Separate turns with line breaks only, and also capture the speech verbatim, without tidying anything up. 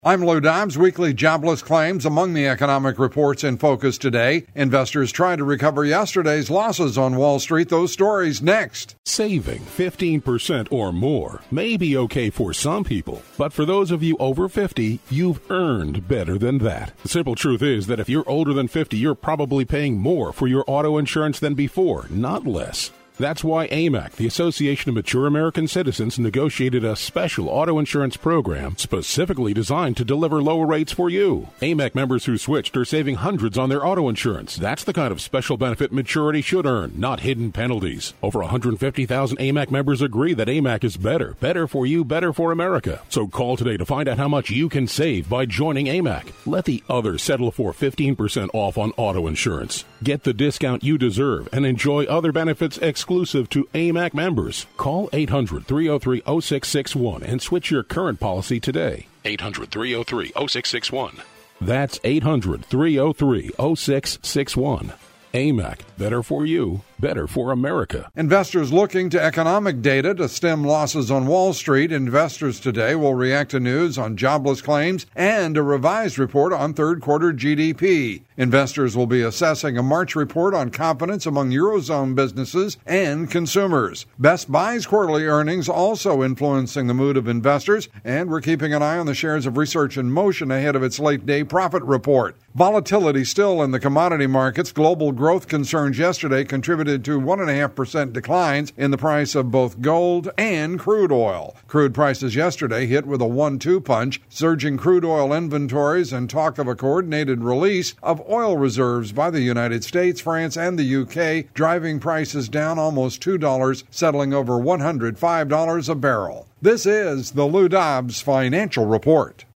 I'm Lou Dobbs. Weekly jobless claims among the economic reports in focus today. Investors try to recover yesterday's losses on Wall Street. Those stories next.
Saving fifteen percent or more may be okay for some people, but for those of you over fifty, you've earned better than that. The simple truth is that if you're older than fifty, you're probably paying more for your auto insurance than before, not less. That's why A M A C, the Association of Mature American Citizens, negotiated a special auto insurance program specifically designed to deliver lower rates for you. A M A C members who switched are saving hundreds on their auto insurance. That's the kind of special benefit maturity should earn, not hidden penalties. Over one hundred fifty thousand A M A C members agree that A M A C is better. Better for you, better for America. So call today to find out how much you can save by joining A M A C. Let the others settle for fifteen percent off on auto insurance. Get the discount you deserve and enjoy other benefits exclusively exclusive to A M A C members. Call eight hundred, three oh three, oh six six one and switch your current policy today. eight hundred, three oh three, oh six six one. That's eight hundred, three oh three, oh six six one. A M A C, better for you, better for America.
Investors looking to economic data to stem losses on Wall Street. Investors today will react to news on jobless claims and a revised report on third quarter G D P. Investors will be assessing a March report on confidence among Eurozone businesses and consumers. Best Buy's quarterly earnings also influencing the mood of investors, and we're keeping an eye on the shares of Research in Motion ahead of its late-day profit report. Volatility still in the commodity markets. Global growth concerns yesterday contributed to one point five percent declines in the price of both gold and crude oil. Crude prices yesterday hit with a one two punch, surging crude oil inventories and talk of a coordinated release of oil reserves by the United States, France, and the U K, driving prices down almost two dollars, settling over one hundred five dollars a barrel. This is the Lou Dobbs Financial Report.